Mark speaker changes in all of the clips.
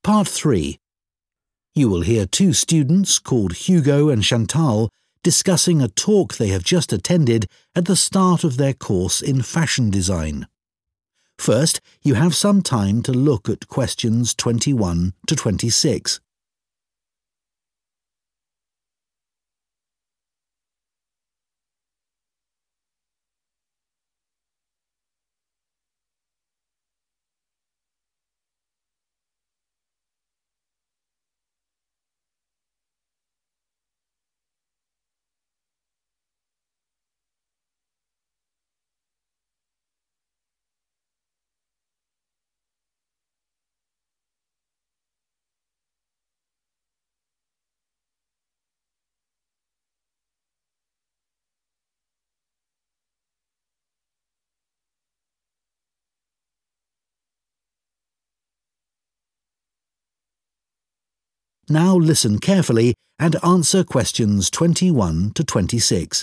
Speaker 1: Part 3. You will hear two students called Hugo and Chantal discussing a talk they have just attended at the start of their course in fashion design. First, you have some time to look at questions 21 to 26. Now listen carefully and answer questions 21 to 26.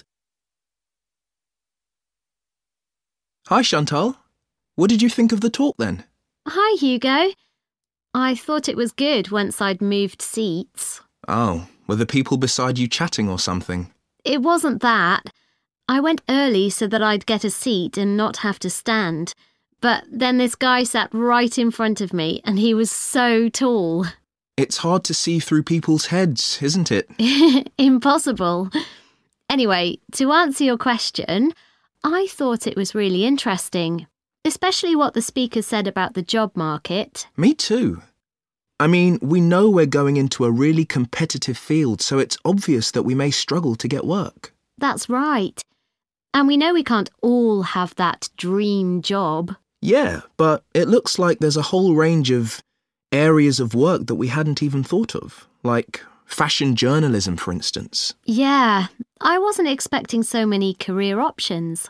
Speaker 2: Hi, Chantal. What did you think of the talk then?
Speaker 3: Hi, Hugo. I thought it was good once I'd moved seats.
Speaker 2: Oh, were the people beside you chatting or something?
Speaker 3: It wasn't that. I went early so that I'd get a seat and not have to stand. But then this guy sat right in front of me and he was so tall.
Speaker 2: It's hard to see through people's heads, isn't it?
Speaker 3: Impossible. Anyway, to answer your question, I thought it was really interesting, especially what the speaker said about the job market.
Speaker 2: Me too. I mean, we know we're going into a really competitive field, so it's obvious that we may struggle to get work.
Speaker 3: That's right. And we know we can't all have that dream job.
Speaker 2: Yeah, but it looks like there's a whole range of areas of work that we hadn't even thought of, like fashion journalism, for instance.
Speaker 3: Yeah, I wasn't expecting so many career options.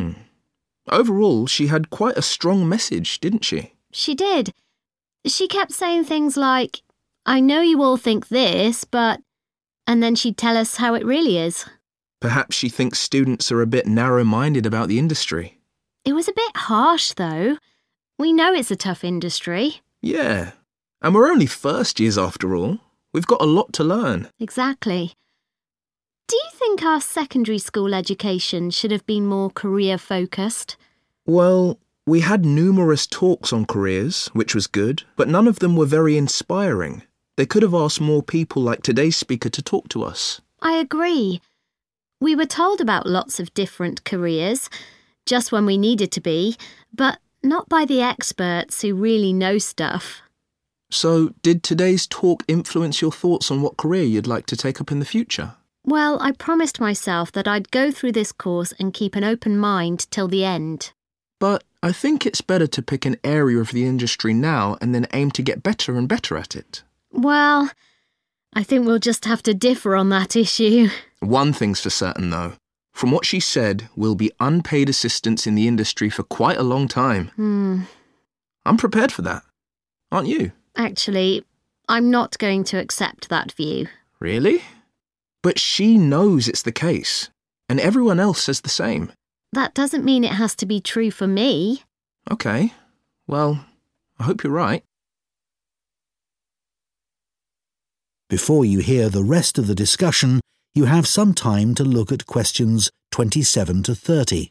Speaker 2: Overall, she had quite a strong message, didn't she?
Speaker 3: She did. She kept saying things like, I know you all think this, but... And then she'd tell us how it really is.
Speaker 2: Perhaps she thinks students are a bit narrow-minded about the industry.
Speaker 3: It was a bit harsh, though. We know it's a tough industry.
Speaker 2: Yeah. And we're only first years after all. We've got a lot to learn.
Speaker 3: Exactly. Do you think our secondary school education should have been more career-focused?
Speaker 2: Well, we had numerous talks on careers, which was good, but none of them were very inspiring. They could have asked more people like today's speaker to talk to us.
Speaker 3: I agree. We were told about lots of different careers, just when we needed to be, but not by the experts who really know stuff.
Speaker 2: So, did today's talk influence your thoughts on what career you'd like to take up in the future?
Speaker 3: Well, I promised myself that I'd go through this course and keep an open mind till the end.
Speaker 2: But I think it's better to pick an area of the industry now and then aim to get better and better at it.
Speaker 3: Well, I think we'll just have to differ on that issue.
Speaker 2: One thing's for certain, though. From what she said, we'll be unpaid assistants in the industry for quite a long time. I'm prepared for that. Aren't you?
Speaker 3: Actually, I'm not going to accept that view.
Speaker 2: Really? But she knows it's the case, and everyone else says the same.
Speaker 3: That doesn't mean it has to be true for me.
Speaker 2: Okay. Well, I hope you're right.
Speaker 1: Before you hear the rest of the discussion, you have some time to look at questions 27 to 30.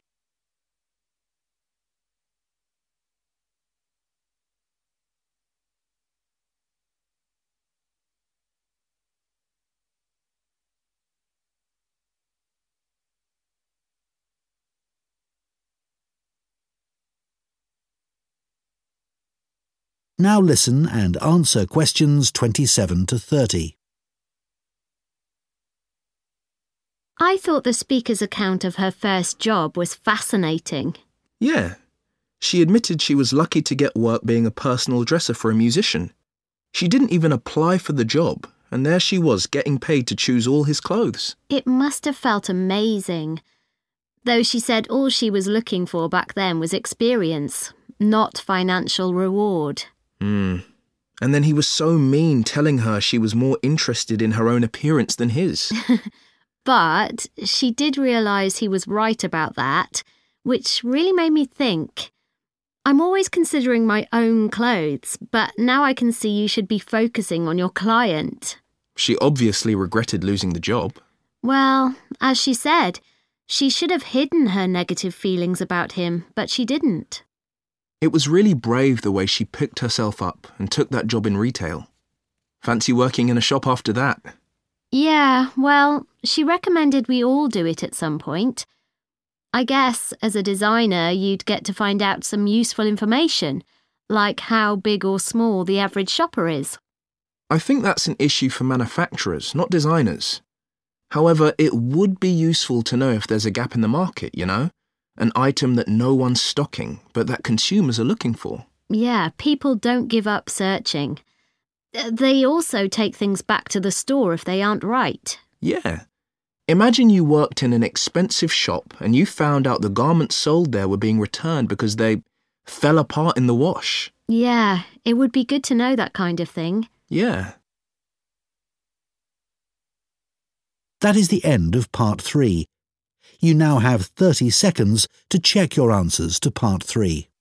Speaker 1: Now listen and answer questions 27 to 30.
Speaker 3: I thought the speaker's account of her first job was fascinating.
Speaker 2: Yeah. She admitted she was lucky to get work being a personal dresser for a musician. She didn't even apply for the job, and there she was getting paid to choose all his clothes.
Speaker 3: It must have felt amazing. Though she said all she was looking for back then was experience, not financial reward.
Speaker 2: And then he was so mean, telling her she was more interested in her own appearance than his.
Speaker 3: But she did realise he was right about that, which really made me think. I'm always considering my own clothes, but now I can see you should be focusing on your client.
Speaker 2: She obviously regretted losing the job.
Speaker 3: Well, as she said, she should have hidden her negative feelings about him, but she didn't.
Speaker 2: It was really brave the way she picked herself up and took that job in retail. Fancy working in a shop after that?
Speaker 3: Yeah, well, she recommended we all do it at some point. I guess, as a designer, you'd get to find out some useful information, like how big or small the average shopper is.
Speaker 2: I think that's an issue for manufacturers, not designers. However, it would be useful to know if there's a gap in the market, you know? An item that no one's stocking, but that consumers are looking for.
Speaker 3: Yeah, people don't give up searching. They also take things back to the store if they aren't right.
Speaker 2: Yeah. Imagine you worked in an expensive shop and you found out the garments sold there were being returned because they fell apart in the wash.
Speaker 3: Yeah, it would be good to know that kind of thing.
Speaker 2: Yeah.
Speaker 1: That is the end of Part 3. You now have 30 seconds to check your answers to Part 3.